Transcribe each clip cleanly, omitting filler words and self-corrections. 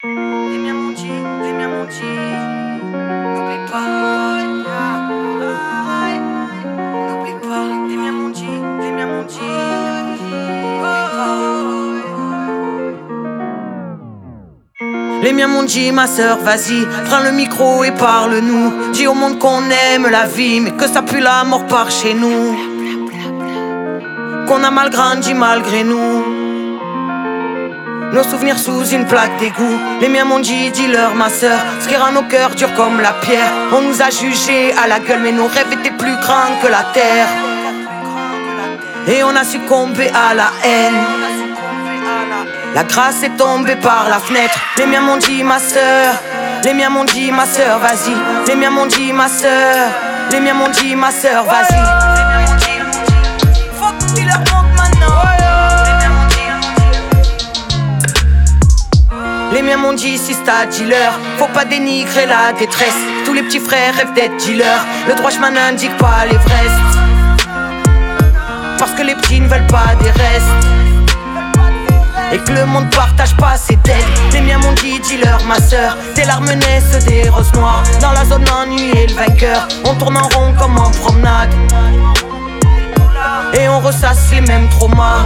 Les miens m'ont dit, n'oublie pas, n'oublie pas, les miens m'ont dit, n'oublie pas. Les miens m'ont dit, ma sœur, vas-y, prends le micro et parle-nous. Dis au monde qu'on aime la vie, mais que ça pue la mort par chez nous. Qu'on a mal grandi malgré nous. Nos souvenirs sous une plaque d'égout. Les miens m'ont dit, dis-leur ma sœur, ce qui rend nos cœurs durs comme la pierre. On nous a jugés à la gueule, mais nos rêves étaient plus grands que la terre. Et on a succombé à la haine. La grâce est tombée par la fenêtre. Les miens m'ont dit, ma sœur, les miens m'ont dit, ma sœur, vas-y. Les miens m'ont dit, ma sœur, les miens m'ont dit, ma sœur, vas-y. Faut que tu leur montres maintenant. Les miens m'ont dit, si c'est dealer, faut pas dénigrer la détresse. Tous les petits frères rêvent d'être dealers. Le droit chemin n'indique pas l'Everest. Parce que les petits ne veulent pas des restes. Et que le monde partage pas ses dettes. Les miens m'ont dit, dis-leur ma sœur, tes larmes naissent des roses noires. Dans la zone ennui et le vainqueur, on tourne en rond comme en promenade. Et on ressasse les mêmes traumas.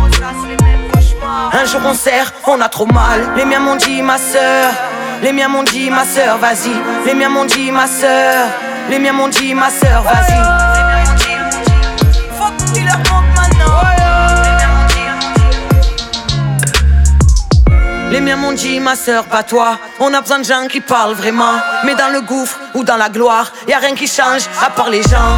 Un jour on serre, on a trop mal. Les miens m'ont dit, ma sœur, les miens m'ont dit, ma sœur, vas-y. Les miens m'ont dit, ma sœur, les miens m'ont dit, ma sœur, vas-y. Faut que tu leur montres maintenant. Les miens m'ont dit, ma sœur, pas toi. On a besoin de gens qui parlent vraiment. Mais dans le gouffre ou dans la gloire, y'a rien qui change à part les gens.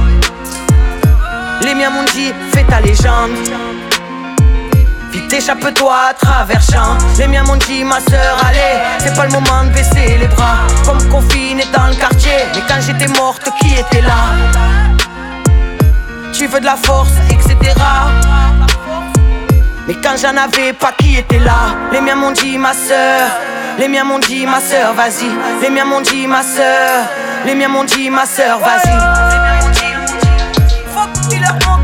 Les miens m'ont dit, fais ta légende. Vite échappe-toi à travers champs. Les miens m'ont dit, ma sœur, allez, c'est pas le moment de baisser les bras. Comme confiné dans le quartier, mais quand j'étais morte, qui était là? Tu veux de la force, etc. Mais quand j'en avais pas, qui était là? Les miens m'ont dit, ma sœur, les miens m'ont dit, ma sœur, vas-y. Les miens m'ont dit, ma sœur, les miens m'ont dit, ma sœur, vas-y. Faut que tu leur montres.